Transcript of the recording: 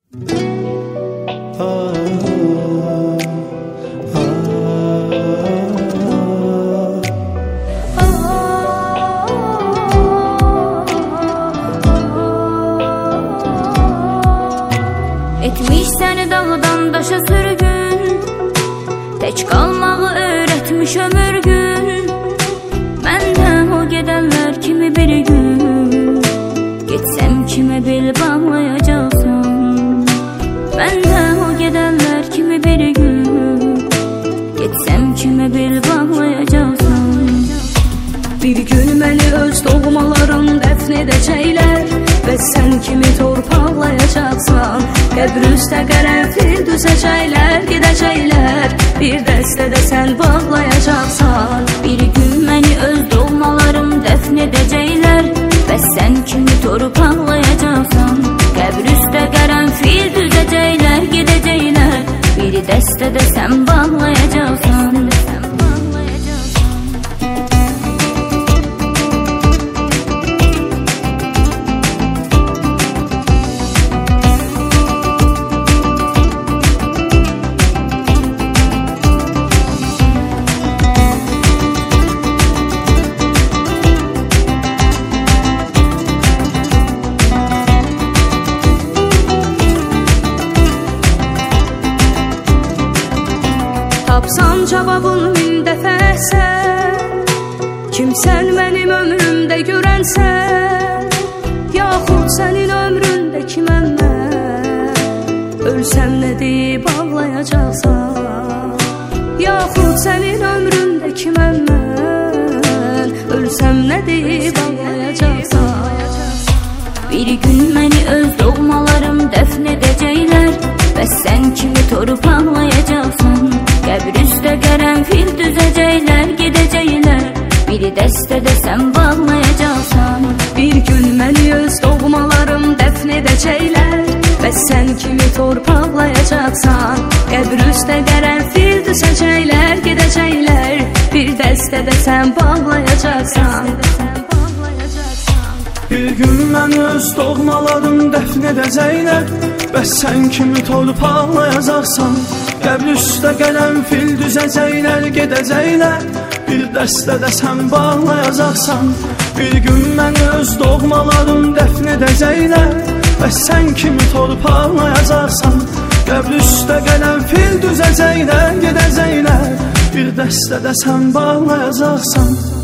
Etmiş səni dağdan daşa sürgün, tək qalmağı öyrətmiş ömür gün. Məndən o gedənlər kimi bir gün, getsəm kimi bil bağlayacaqsan. Məndən o gedənlər kimi bir gün, getsəm kimi bil bağlayacaqsan. Bir gün məni öz doğmalarım dəfn edəcəklər və sən kimi torpaqlayacaqsan. Qəbr üstə qərənfil düzəcəklər, gedəcəklər, bir dəstədə sən bağlayacaqsan. Bir gün məni öz doğmalarım dəfn edəcəklər və sən kimi torpaqlayacaqsan. Qəbr üstə qərənfil düzəcəklər, gedəcəklər, bir dəstədə sən bağlayacaqsan. Tapsan cavabın min dəfəsən, kimsən mənim ömrümdə görənsən, yaxud sənin ömründə kiməm mən, ölsəm nə deyib ağlayacaqsan. Yaxud sənin ömründə kiməm mən, ölsəm nə deyib ağlayacaqsan. Bir gün məni öz doğmalarım dəfn edəcəklər və sən kimi torpaqlayacaqsan. Qəbr üstə qərənfil düzəcəklər, gedəcəklər, bir dəstədə sən bağlayacaqsan. Bir gün məni öz doğmalarım dəfn edəcəklər və sən kimi torpaqlayacaqsan. Qəbr üstə qərənfil düzəcəklər, gedəcəklər, bir dəstədə sən bağlayacaqsan. Bir gün məni öz doğmalarım dəfn edəcəklər və sən kimi torpaqlayacaqsan. Qəbr üstə qərənfil düzəcəklər, gedəcəklər, bir dəstədə sən bağlayacaqsan. Bir gün məni öz doğmalarım dəfn edəcəklər və sən kimi torpaqlayacaqsan. Qəbr üstə qərənfil düzəcəklər, gedəcəklər, bir dəstədə sən bağlayacaqsan.